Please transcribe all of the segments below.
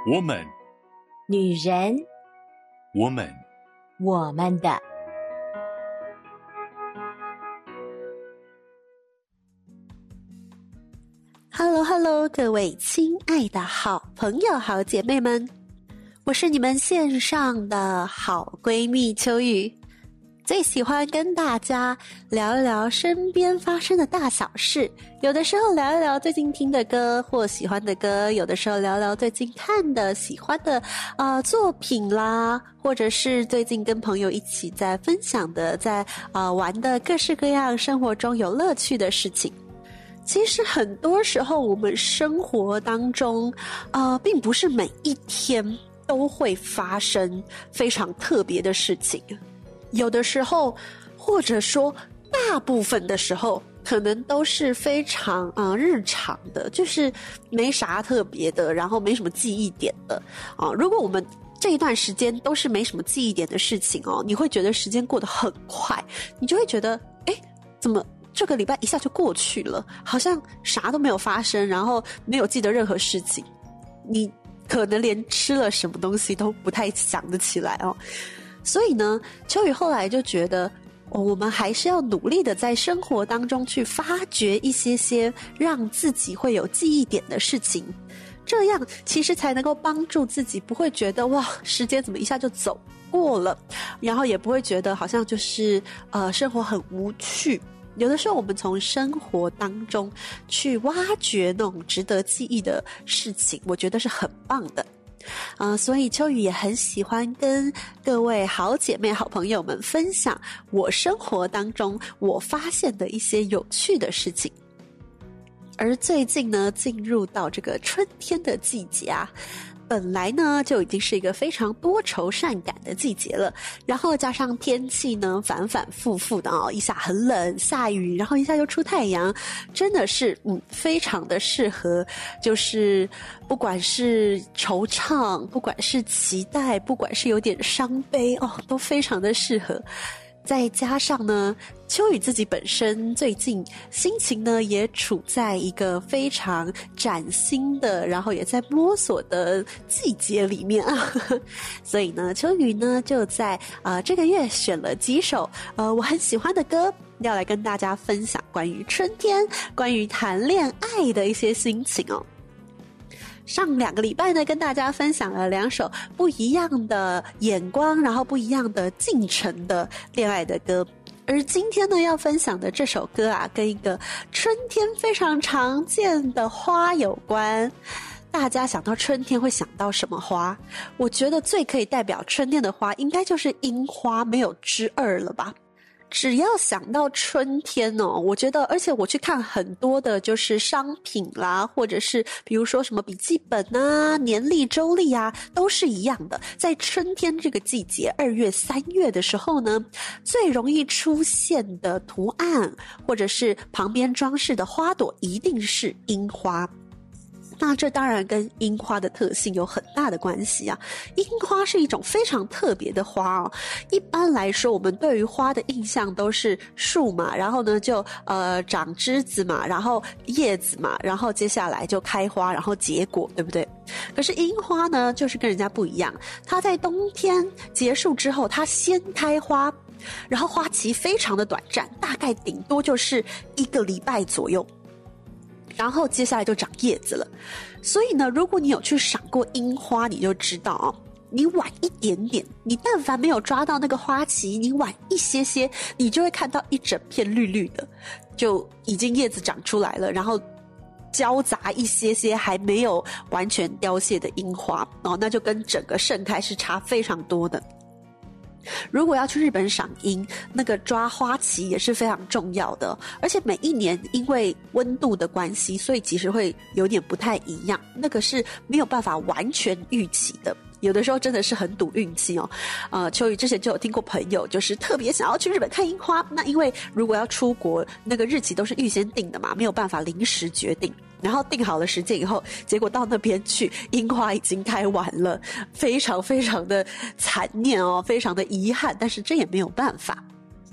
我们， 女人， 我们， 我们的。 Hello， 各位亲爱的好朋友、好姐妹们，我是你们线上的好闺蜜秋雨，最喜欢跟大家聊一聊身边发生的大小事，有的时候聊一聊最近听的歌或喜欢的歌，有的时候聊聊最近看的喜欢的作品啦，或者是最近跟朋友一起在分享的在玩的各式各样生活中有乐趣的事情。其实很多时候我们生活当中并不是每一天都会发生非常特别的事情，有的时候或者说大部分的时候可能都是非常日常的，就是没啥特别的，然后没什么记忆点的如果我们这一段时间都是没什么记忆点的事情你会觉得时间过得很快，你就会觉得怎么这个礼拜一下就过去了，好像啥都没有发生，然后没有记得任何事情，你可能连吃了什么东西都不太想得起来所以呢，秋雨后来就觉得我们还是要努力的在生活当中去发掘一些让自己会有记忆点的事情，这样其实才能够帮助自己不会觉得哇时间怎么一下就走过了，然后也不会觉得好像就是生活很无趣。有的时候我们从生活当中去挖掘那种值得记忆的事情，我觉得是很棒的所以秋雨也很喜欢跟各位好姐妹好朋友们分享我生活当中我发现的一些有趣的事情。而最近呢，进入到这个春天的季节本来呢就已经是一个非常多愁善感的季节了，然后加上天气呢反反复复的一下很冷下雨，然后一下又出太阳，真的是非常的适合，就是不管是惆怅，不管是期待，不管是有点伤悲都非常的适合。再加上呢，秋雨自己本身最近心情呢也处在一个非常崭新的，然后也在摸索的季节里面所以呢，秋雨呢就在这个月选了几首我很喜欢的歌，要来跟大家分享关于春天，关于谈恋爱的一些心情上2个礼拜呢，跟大家分享了2首不一样的眼光，然后不一样的进程的恋爱的歌。而今天呢，要分享的这首歌跟一个春天非常常见的花有关。大家想到春天会想到什么花？我觉得最可以代表春天的花，应该就是樱花，没有之二了吧。只要想到春天我觉得，而且我去看很多的就是商品啦，或者是比如说什么笔记本年历周历都是一样的，在春天这个季节2月3月的时候呢，最容易出现的图案或者是旁边装饰的花朵一定是樱花。那这当然跟樱花的特性有很大的关系樱花是一种非常特别的花一般来说我们对于花的印象都是树嘛，然后呢就长枝子嘛，然后叶子嘛，然后接下来就开花，然后结果，对不对？可是樱花呢就是跟人家不一样，它在冬天结束之后它先开花，然后花期非常的短暂，大概顶多就是1个礼拜左右，然后接下来就长叶子了。所以呢，如果你有去赏过樱花，你就知道你晚一点点，你但凡没有抓到那个花期，你晚一些，你就会看到一整片绿绿的，就已经叶子长出来了，然后交杂一些还没有完全凋谢的樱花那就跟整个盛开是差非常多的。如果要去日本赏樱，那个抓花期也是非常重要的，而且每一年因为温度的关系，所以其实会有点不太一样，那个是没有办法完全预期的，有的时候真的是很赌运气秋雨之前就有听过朋友就是特别想要去日本看樱花，那因为如果要出国，那个日期都是预先定的嘛，没有办法临时决定，然后定好了时间以后，结果到那边去樱花已经开完了，非常非常的残念非常的遗憾，但是这也没有办法。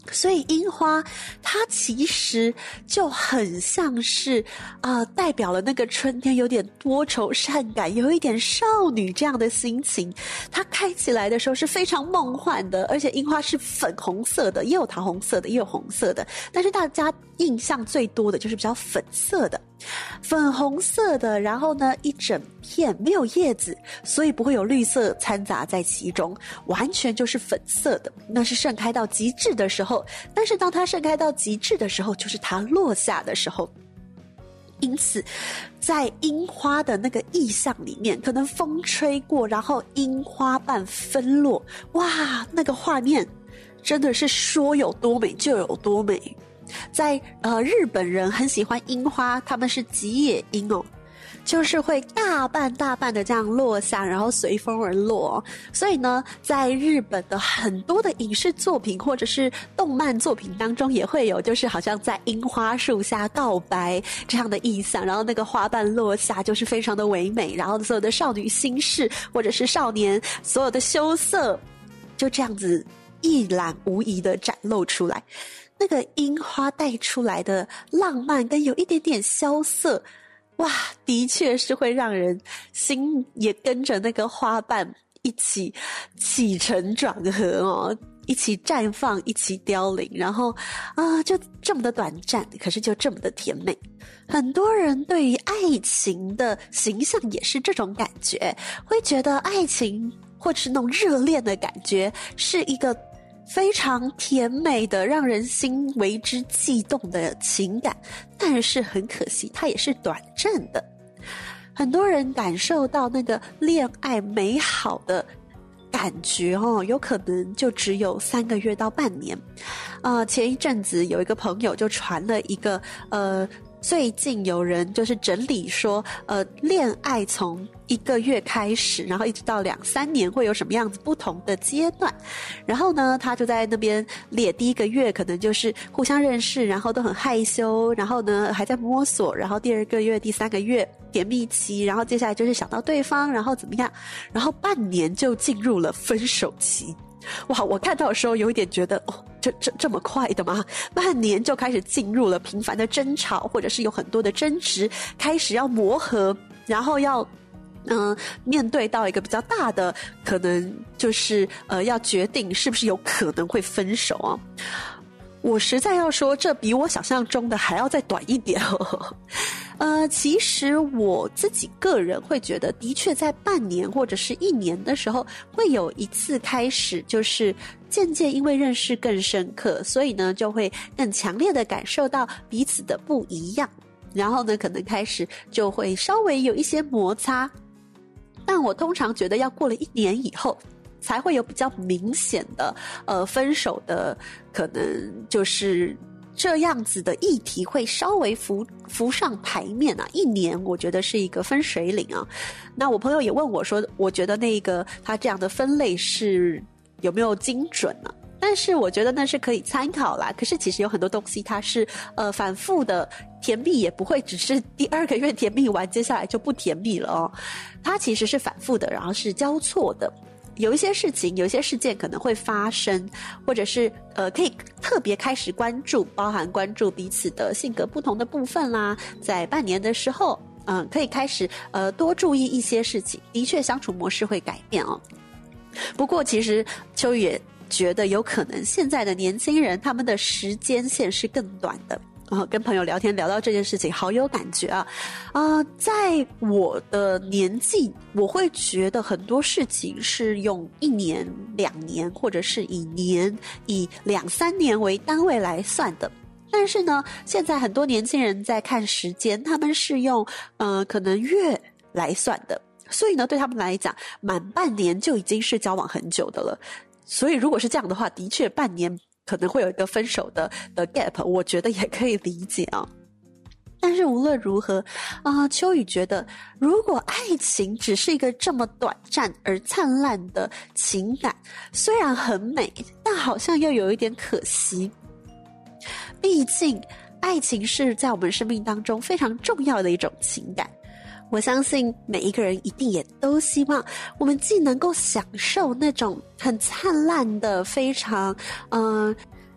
所以樱花它其实就很像是代表了那个春天有点多愁善感，有一点少女这样的心情。它开起来的时候是非常梦幻的，而且樱花是粉红色的，也有桃红色的，也有红色的，但是大家印象最多的就是比较粉色的，粉红色的，然后呢一整片没有叶子，所以不会有绿色掺杂在其中，完全就是粉色的。那是盛开到极致的时候，但是当它盛开到极致的时候，就是它落下的时候。因此在樱花的那个意象里面，可能风吹过，然后樱花瓣纷落，哇，那个画面真的是说有多美就有多美。在日本人很喜欢樱花，他们是吉野樱哦，就是会大瓣大瓣的这样落下，然后随风而落。所以呢，在日本的很多的影视作品或者是动漫作品当中，也会有就是好像在樱花树下告白这样的意象，然后那个花瓣落下就是非常的唯美，然后所有的少女心事或者是少年所有的羞涩就这样子一览无遗的展露出来。那个樱花带出来的浪漫跟有一点点萧瑟，哇，的确是会让人心也跟着那个花瓣一起起承转合哦，一起绽放，一起凋零，然后就这么的短暂，可是就这么的甜美。很多人对于爱情的形象也是这种感觉，会觉得爱情或是那种热恋的感觉是一个非常甜美的让人心为之悸动的情感，但是很可惜它也是短暂的。很多人感受到那个恋爱美好的感觉有可能就只有3个月到半年。前一阵子有一个朋友就传了一个最近有人就是整理说恋爱从1个月开始，然后一直到2-3年会有什么样子不同的阶段。然后呢他就在那边列，第1个月可能就是互相认识，然后都很害羞，然后呢还在摸索，然后第2个月第3个月甜蜜期，然后接下来就是想到对方，然后怎么样，然后半年就进入了分手期。哇，我看到的时候有一点觉得这么快的吗？半年就开始进入了频繁的争吵，或者是有很多的争执，开始要磨合，然后要面对到一个比较大的可能就是要决定是不是有可能会分手啊。我实在要说，这比我想象中的还要再短一点哦。其实我自己个人会觉得，的确在半年或者是1年的时候，会有一次开始，就是渐渐因为认识更深刻，所以呢就会更强烈的感受到彼此的不一样，然后呢可能开始就会稍微有一些摩擦。但我通常觉得要过了1年以后，才会有比较明显的分手的可能，就是这样子的议题会稍微浮上台面啊。1年我觉得是一个分水岭啊。那我朋友也问我说，我觉得那个他这样的分类是有没有精准呢？但是我觉得那是可以参考啦。可是其实有很多东西它是反复的，甜蜜也不会只是第2个月甜蜜完接下来就不甜蜜了哦。它其实是反复的，然后是交错的。有一些事情，有一些事件可能会发生，或者是可以特别开始关注，包含关注彼此的性格不同的部分啦。在半年的时候可以开始多注意一些事情，的确相处模式会改变哦。不过其实秋雨也觉得有可能现在的年轻人他们的时间线是更短的。跟朋友聊天聊到这件事情好有感觉啊。在我的年纪，我会觉得很多事情是用1年、2年，或者是以年、以2-3年为单位来算的。但是呢，现在很多年轻人在看时间，他们是用可能月来算的，所以呢，对他们来讲，满半年就已经是交往很久的了。所以如果是这样的话，的确半年可能会有一个分手的 gap， 我觉得也可以理解啊。但是无论如何秋雨觉得，如果爱情只是一个这么短暂而灿烂的情感，虽然很美，但好像又有一点可惜。毕竟爱情是在我们生命当中非常重要的一种情感。我相信每一个人一定也都希望我们既能够享受那种很灿烂的非常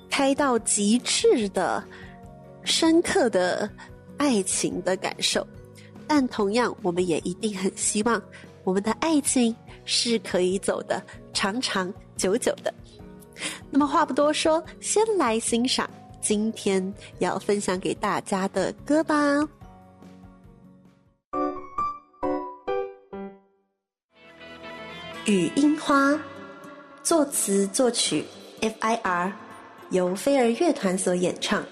开到极致的深刻的爱情的感受，但同样我们也一定很希望我们的爱情是可以走得长长久久的。那么话不多说，先来欣赏今天要分享给大家的歌吧。雨樱花，作词作曲 FIR， 由飞儿乐团所演唱。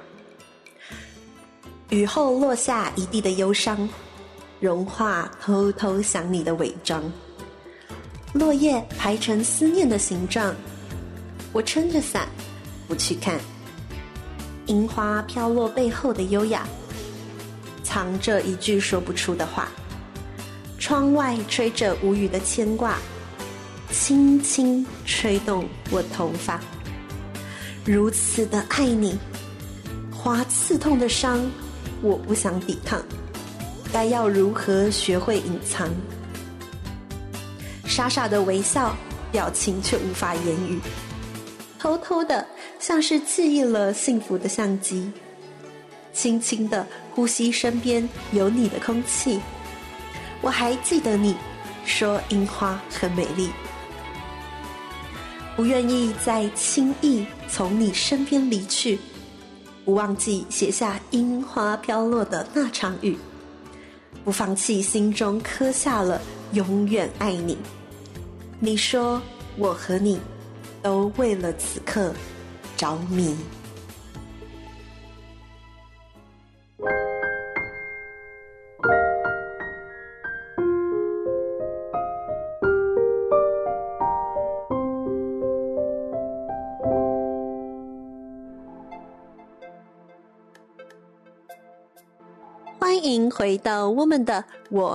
雨后落下一地的忧伤，融化偷偷想你的伪装。落叶排成思念的形状，我撑着伞不去看。樱花飘落背后的优雅，藏着一句说不出的话。窗外吹着无语的牵挂，轻轻吹动我头发。如此的爱你，花刺痛的伤，我不想抵抗。该要如何学会隐藏？傻傻的微笑，表情却无法言语。偷偷的，像是记忆了幸福的相机。轻轻的呼吸身边有你的空气。我还记得你说樱花很美丽，不愿意再轻易从你身边离去，不忘记写下樱花飘落的那场雨，不放弃心中刻下了永远爱你。你说我和你都为了此刻着迷。欢迎回到我们的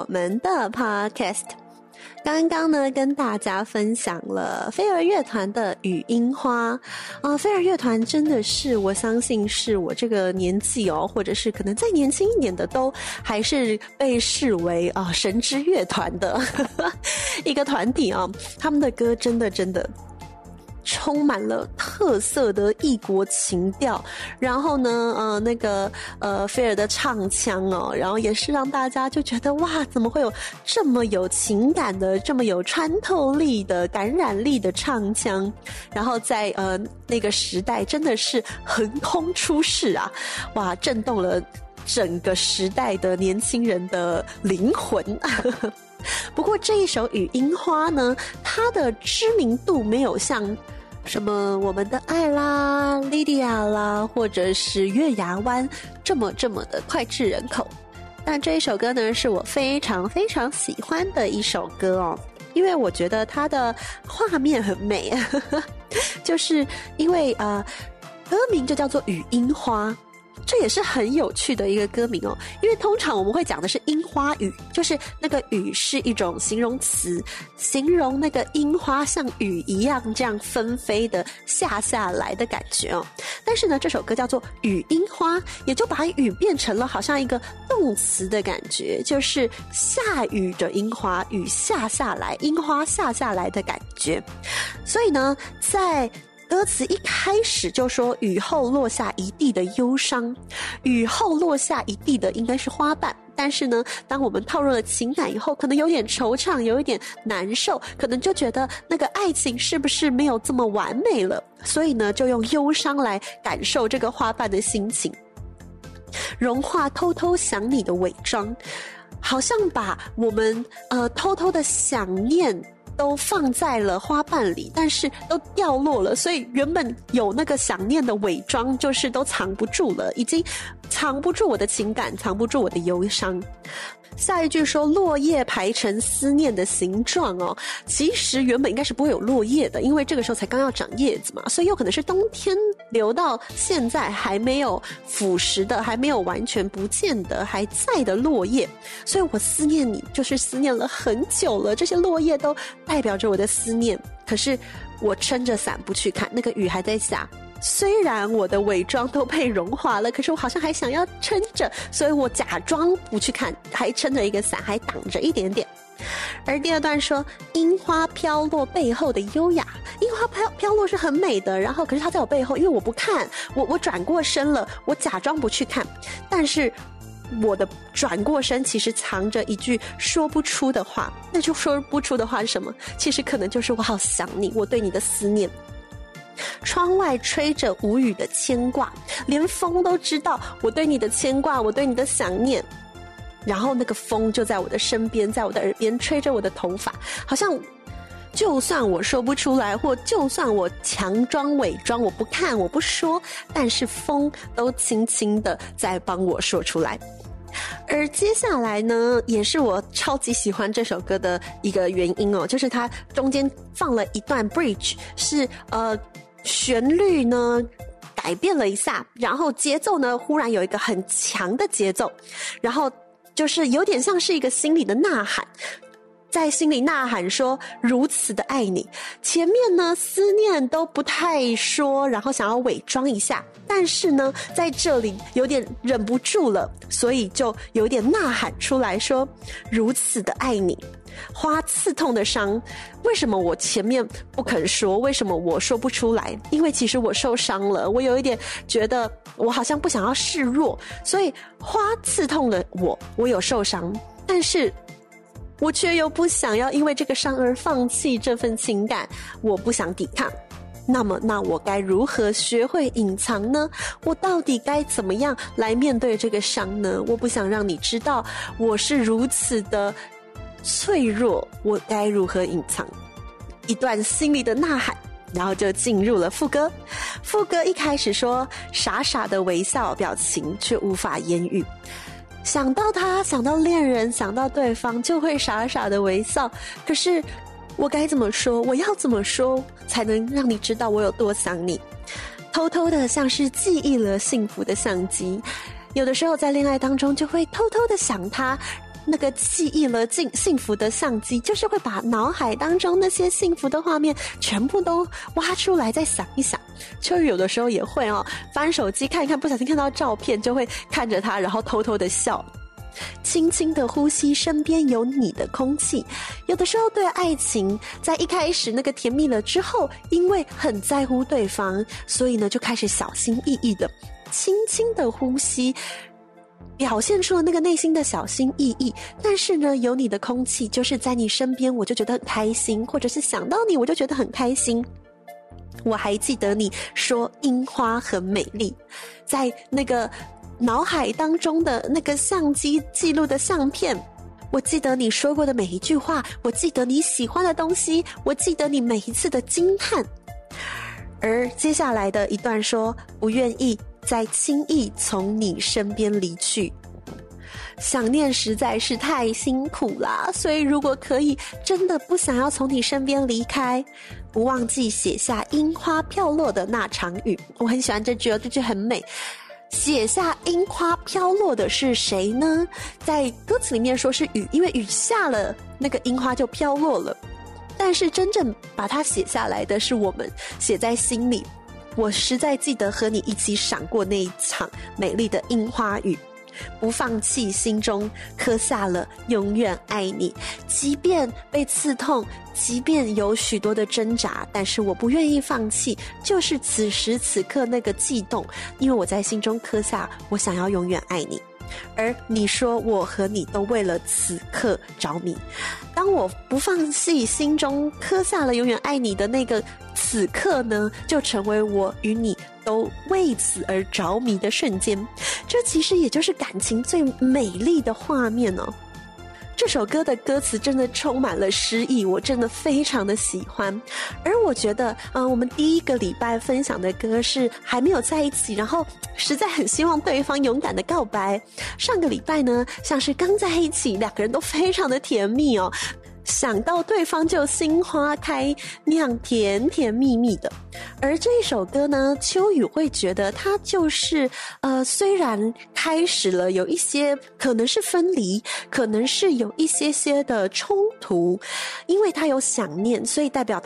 Podcast。刚刚呢，跟大家分享了飞儿乐团的雨樱花飞儿乐团真的是，我相信是我这个年纪或者是可能再年轻一点的，都还是被视为神之乐团的一个团体他们的歌真的充满了特色的异国情调，然后呢菲尔的唱腔然后也是让大家就觉得哇，怎么会有这么有情感的，这么有穿透力的感染力的唱腔，然后在那个时代真的是横空出世哇，震动了整个时代的年轻人的灵魂不过这一首雨樱花呢，它的知名度没有像什么我们的爱啦、莉迪亚啦，或者是月牙湾这么的脍炙人口。但这一首歌呢，是我非常非常喜欢的一首歌因为我觉得它的画面很美就是因为歌名就叫做雨樱花，这也是很有趣的一个歌名因为通常我们会讲的是樱花雨，就是那个雨是一种形容词，形容那个樱花像雨一样这样纷飞的下来的感觉但是呢，这首歌叫做雨樱花，也就把雨变成了好像一个动词的感觉，就是下雨的樱花，雨下来，樱花下来的感觉。所以呢，在歌词一开始就说雨后落下一地的忧伤，雨后落下一地的应该是花瓣，但是呢，当我们套入了情感以后，可能有点惆怅，有一点难受，可能就觉得那个爱情是不是没有这么完美了，所以呢，就用忧伤来感受这个花瓣的心情。融化偷偷想你的伪装，好像把我们偷偷的想念都放在了花瓣里，但是都掉落了，所以原本有那个想念的伪装就是都藏不住了，已经藏不住我的情感，藏不住我的忧伤。下一句说落叶排成思念的形状其实原本应该是不会有落叶的，因为这个时候才刚要长叶子嘛，所以有可能是冬天留到现在还没有腐蚀的，还没有完全不见的还在的落叶，所以我思念你就是思念了很久了，这些落叶都代表着我的思念，可是我撑着伞不去看，那个雨还在下，虽然我的伪装都被融化了，可是我好像还想要撑着，所以我假装不去看，还撑着一个伞，还挡着一点点。 而第二段说樱花飘落背后的优雅，樱花飘落是很美的，然后可是它在我背后，因为我不看，我转过身了，我假装不去看，但是我的转过身其实藏着一句说不出的话，那就说不出的话是什么？其实可能就是我好想你，我对你的思念。窗外吹着无语的牵挂，连风都知道我对你的牵挂，我对你的想念。然后那个风就在我的身边，在我的耳边吹着我的头发，好像就算我说不出来，或就算我强装伪装，我不看我不说，但是风都轻轻的在帮我说出来。而接下来呢，也是我超级喜欢这首歌的一个原因哦，就是它中间放了一段 bridge， 是旋律呢改变了一下，然后节奏呢忽然有一个很强的节奏，然后就是有点像是一个心里的呐喊，在心里呐喊说如此的爱你。前面呢思念都不太说，然后想要伪装一下，但是呢在这里有点忍不住了，所以就有点呐喊出来说如此的爱你。花刺痛的伤，为什么我前面不肯说？为什么我说不出来？因为其实我受伤了，我有一点觉得我好像不想要示弱，所以花刺痛了我有受伤，但是我却又不想要因为这个伤而放弃这份情感，我不想抵抗。那我该如何学会隐藏呢？我到底该怎么样来面对这个伤呢？我不想让你知道我是如此的脆弱，我该如何隐藏？一段心里的呐喊，然后就进入了副歌。副歌一开始说傻傻的微笑表情却无法言语，想到他，想到恋人，想到对方就会傻傻的微笑，可是我该怎么说？我要怎么说才能让你知道我有多想你？偷偷的像是记忆了幸福的相机，有的时候在恋爱当中就会偷偷的想他，那个记忆了幸福的相机，就是会把脑海当中那些幸福的画面全部都挖出来再想一想。秋雨有的时候也会翻手机看一看，不小心看到照片就会看着他，然后偷偷的笑。轻轻的呼吸身边有你的空气，有的时候对爱情在一开始那个甜蜜了之后，因为很在乎对方，所以呢就开始小心翼翼的轻轻的呼吸，表现出了那个内心的小心翼翼。但是呢有你的空气，就是在你身边我就觉得很开心，或者是想到你我就觉得很开心。我还记得你说樱花很美丽，在那个脑海当中的那个相机记录的相片，我记得你说过的每一句话，我记得你喜欢的东西，我记得你每一次的惊叹。而接下来的一段说不愿意再轻易从你身边离去，想念实在是太辛苦啦，所以如果可以，真的不想要从你身边离开。不忘记写下樱花飘落的那场雨，我很喜欢这句哦，这句很美。写下樱花飘落的是谁呢？在歌词里面说是雨，因为雨下了，那个樱花就飘落了。但是真正把它写下来的是我们，写在心里。我实在记得和你一起赏过那一场美丽的樱花雨，不放弃，心中刻下了永远爱你。即便被刺痛，即便有许多的挣扎，但是我不愿意放弃，就是此时此刻那个悸动，因为我在心中刻下我想要永远爱你。而你说我和你都为了此刻着迷，当我不放弃，心中刻下了永远爱你的那个此刻呢，就成为我与你都为此而着迷的瞬间。这其实也就是感情最美丽的画面哦。这首歌的歌词真的充满了诗意，我真的非常的喜欢。而我觉得我们第一个礼拜分享的歌是还没有在一起，然后实在很希望对方勇敢的告白。上个礼拜呢像是刚在一起，两个人都非常的甜蜜哦，想到对方就心花开，那样甜甜蜜蜜的。而这一首歌呢，秋雨会觉得它就是虽然开始了有一些可能是分离，可能是有一些些的冲突，因为他有想念，所以代表他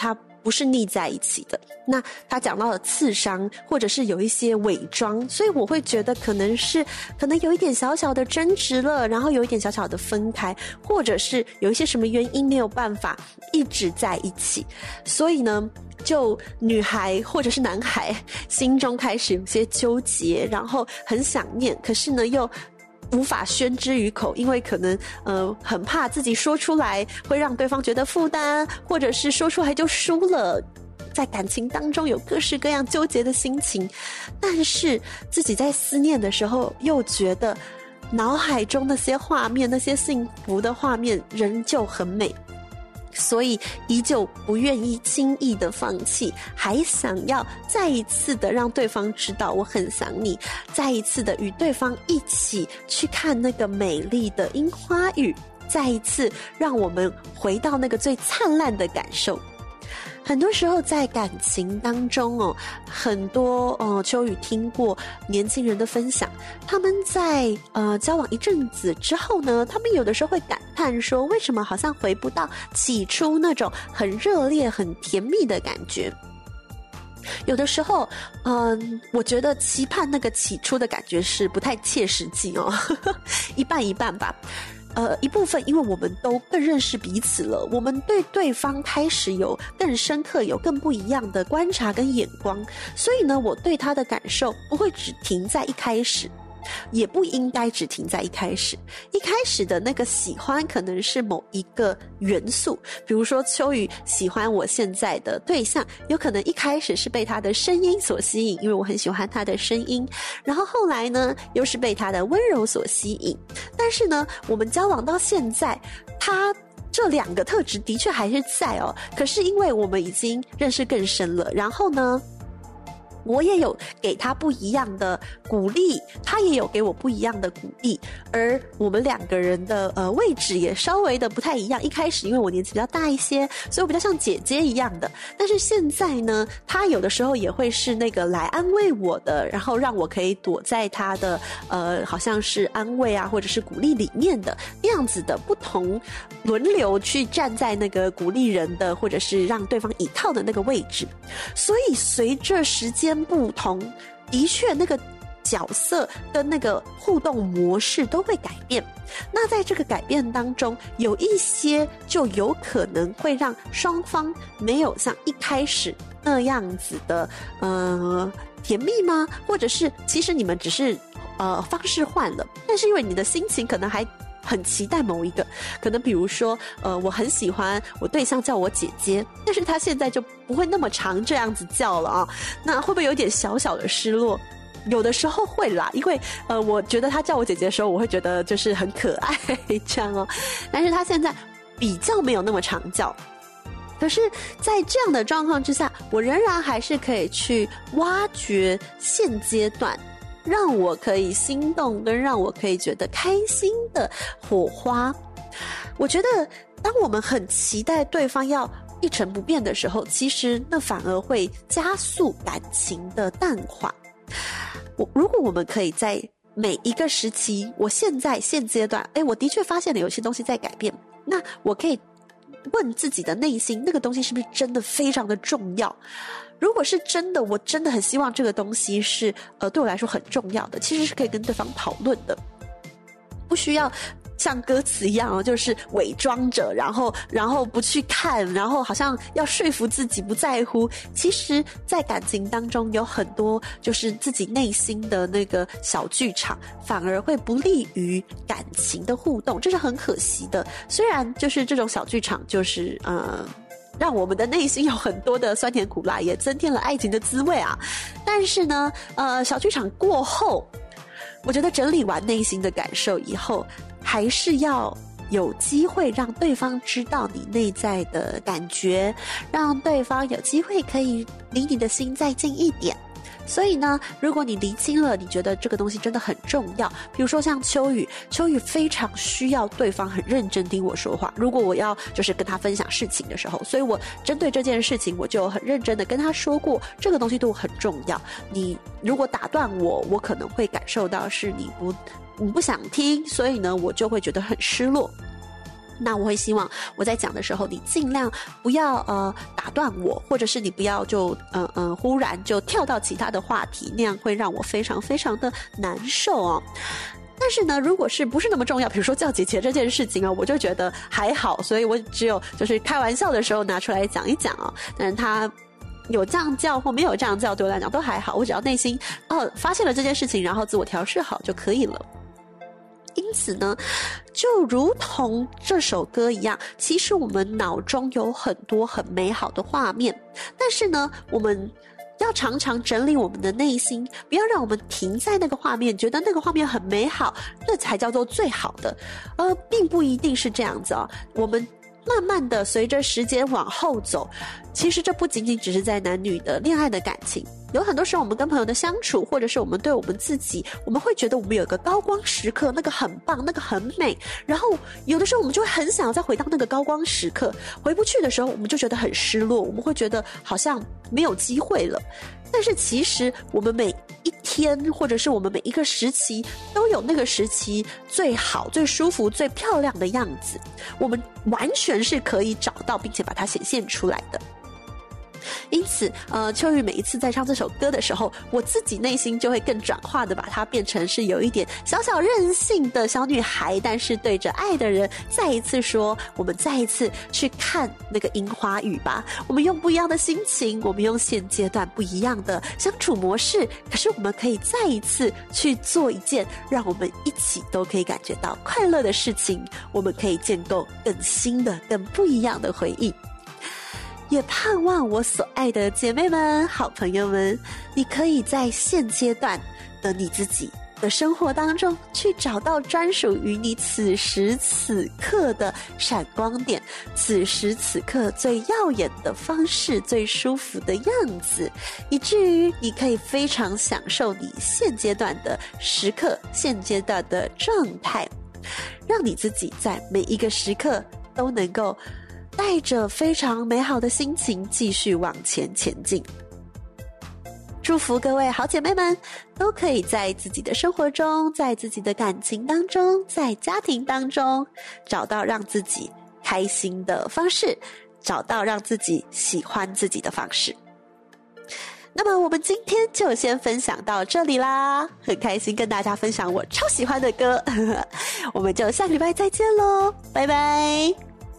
不是腻在一起的。那他讲到了刺伤，或者是有一些伪装，所以我会觉得可能有一点小小的争执了，然后有一点小小的分开，或者是有一些什么原因没有办法一直在一起。所以呢，就女孩或者是男孩心中开始有些纠结，然后很想念，可是呢又无法宣之于口，因为可能很怕自己说出来会让对方觉得负担，或者是说出来就输了。在感情当中有各式各样纠结的心情，但是自己在思念的时候又觉得脑海中那些画面，那些幸福的画面仍旧很美，所以依旧不愿意轻易的放弃，还想要再一次的让对方知道我很想你，再一次的与对方一起去看那个美丽的樱花雨，再一次让我们回到那个最灿烂的感受。很多时候在感情当中很多秋雨听过年轻人的分享，他们在交往一阵子之后呢，他们有的时候会感叹说，为什么好像回不到起初那种很热烈很甜蜜的感觉。有的时候我觉得期盼那个起初的感觉是不太切实际一半一半吧。一部分因为我们都更认识彼此了，我们对对方开始有更深刻有更不一样的观察跟眼光，所以呢，我对他的感受不会只停在一开始，也不应该只停在一开始。一开始的那个喜欢可能是某一个元素，比如说秋雨喜欢我现在的对象，有可能一开始是被他的声音所吸引，因为我很喜欢他的声音，然后后来呢又是被他的温柔所吸引。但是呢，我们交往到现在，他这两个特质的确还是在可是因为我们已经认识更深了，然后呢我也有给他不一样的鼓励，他也有给我不一样的鼓励，而我们两个人的位置也稍微的不太一样。一开始因为我年纪比较大一些，所以我比较像姐姐一样的，但是现在呢，他有的时候也会是那个来安慰我的，然后让我可以躲在他的好像是安慰啊或者是鼓励里面的那样子的不同，轮流去站在那个鼓励人的或者是让对方倚靠的那个位置。所以随着时间不同，的确那个角色跟那个互动模式都会改变。那在这个改变当中，有一些就有可能会让双方没有像一开始那样子的甜蜜吗？或者是其实你们只是方式换了，但是因为你的心情可能还很期待某一个，可能比如说我很喜欢我对象叫我姐姐，但是他现在就不会那么常这样子叫了那会不会有点小小的失落？有的时候会啦，因为我觉得他叫我姐姐的时候，我会觉得就是很可爱这样但是他现在比较没有那么常叫。可是在这样的状况之下，我仍然还是可以去挖掘现阶段让我可以心动跟让我可以觉得开心的火花。我觉得当我们很期待对方要一成不变的时候，其实那反而会加速感情的淡化。如果我们可以在每一个时期，我现阶段我的确发现了有些东西在改变，那我可以问自己的内心，那个东西是不是真的非常的重要？如果是真的，我真的很希望这个东西是对我来说很重要的，其实是可以跟对方讨论的，不需要像歌词一样就是伪装着，然后不去看，然后好像要说服自己不在乎。其实在感情当中有很多就是自己内心的那个小剧场，反而会不利于感情的互动，这是很可惜的。虽然就是这种小剧场就是让我们的内心有很多的酸甜苦辣，也增添了爱情的滋味但是呢小剧场过后，我觉得整理完内心的感受以后，还是要有机会让对方知道你内在的感觉，让对方有机会可以离你的心再近一点。所以呢，如果你厘清了，你觉得这个东西真的很重要，比如说像秋雨非常需要对方很认真听我说话，如果我要就是跟他分享事情的时候，所以我针对这件事情，我就很认真的跟他说过，这个东西对我很重要，你如果打断我可能会感受到是你不想听，所以呢我就会觉得很失落。 那我会希望我在讲的时候，你尽量不要打断我，或者是你不要就忽然就跳到其他的话题，那样会让我非常非常的难受哦。但是呢，如果是不是那么重要，比如说叫姐姐这件事情啊，我就觉得还好，所以我只有就是开玩笑的时候拿出来讲一讲啊。但是他有这样叫或没有这样叫，对我来讲都还好，我只要内心发现了这件事情，然后自我调试好就可以了。因此呢，就如同这首歌一样，其实我们脑中有很多很美好的画面，但是呢，我们要常常整理我们的内心，不要让我们停在那个画面，觉得那个画面很美好，那才叫做最好的。并不一定是这样子哦。我们慢慢的随着时间往后走，其实这不仅仅只是在男女的恋爱的感情，有很多时候我们跟朋友的相处，或者是我们对我们自己，我们会觉得我们有一个高光时刻，那个很棒，那个很美，然后有的时候我们就会很想要再回到那个高光时刻，回不去的时候我们就觉得很失落，我们会觉得好像没有机会了。但是其实我们每一天，或者是我们每一个时期，都有那个时期最好、最舒服、最漂亮的样子，我们完全是可以找到并且把它显现出来的。因此秋雨每一次在唱这首歌的时候，我自己内心就会更转化的把它变成是有一点小小任性的小女孩，但是对着爱的人再一次说，我们再一次去看那个樱花雨吧，我们用不一样的心情，我们用现阶段不一样的相处模式，可是我们可以再一次去做一件让我们一起都可以感觉到快乐的事情，我们可以建构更新的更不一样的回忆。也盼望我所爱的姐妹们、好朋友们，你可以在现阶段的你自己的生活当中，去找到专属于你此时此刻的闪光点，此时此刻最耀眼的方式，最舒服的样子，以至于你可以非常享受你现阶段的时刻、现阶段的状态，让你自己在每一个时刻都能够带着非常美好的心情继续往前前进。祝福各位好姐妹们都可以在自己的生活中，在自己的感情当中，在家庭当中找到让自己开心的方式，找到让自己喜欢自己的方式。那么我们今天就先分享到这里啦，很开心跟大家分享我超喜欢的歌我们就下个礼拜再见咯，拜拜。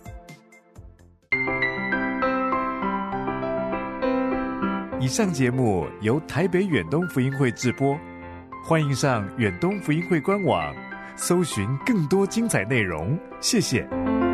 以上节目由台北远东福音会制播，欢迎上远东福音会官网搜寻更多精彩内容，谢谢。